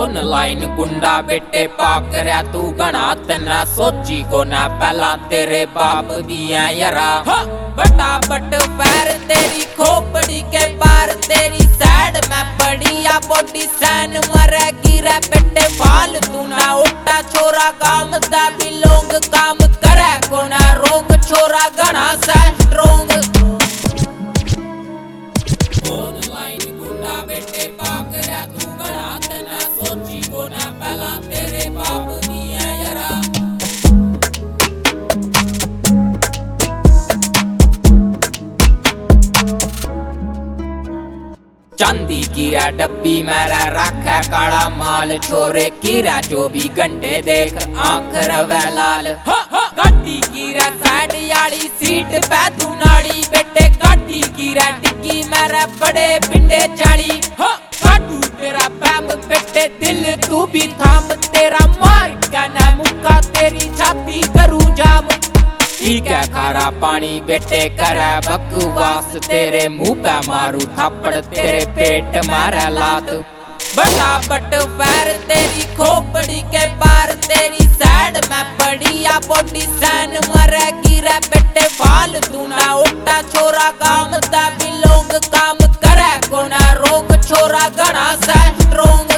online गुंडा बेटे पाक रहा तू गणा तना सोची को ना पहला तेरे बाप दिया यारा बटा बट पैर तेरी खोपड़ी के पार तेरी साइड में पड़ी या बॉडी सैन मरे गिरा बेटे फाल तू ना उठा छोरा काम दा भी लोग काम करे को ना रोग छोरा गणा सा स्ट्रोंग ऑनलाइन गुंडा बेटे पाक रहा तू गणा तना सोची को ना पहला तेरे बाप दिया यारा चांदी कीरा डब्बी मेरा रखा काला माल छोरे कीरा 24 घंटे देख आंख रवे लाल गाड़ी कीरा साइड याली सीट पे तू नाड़ी बेटे गाड़ी कीरा टिक्की मेरा बड़े पिंडे चाली काटू तेरा पैम बेटे दिल तू भी थाम तेरा मार का ना मुक्का तेरी छाती करूं जाम ठीक है खारा पानी बेटे करे बकवास तेरे मुंह पे मारू थप्पड़ तेरे पेट मारे लात बड़ा बट पैर तेरी खोपड़ी के पार तेरी साइड में पड़ी या बॉडी सैन मरे गिरा बेटे फाल तू ना उठा छोरा काम दा भी लोग काम करे को ना रोग छोरा गणा सा स्ट्रोंग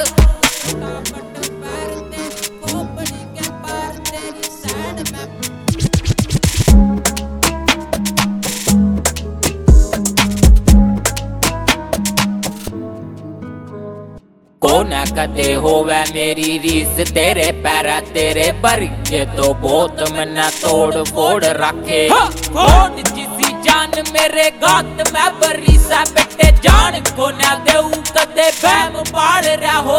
कोना कदे होवे मेरी रीस तेरे पैरा तेरे बरगे तो बहुत मना तोड़ फोड़ रखे फोड़ जिसी जान मेरे गात में बरीसा बेटे जान को ना देऊ कदे बहम पाड़ रहा हो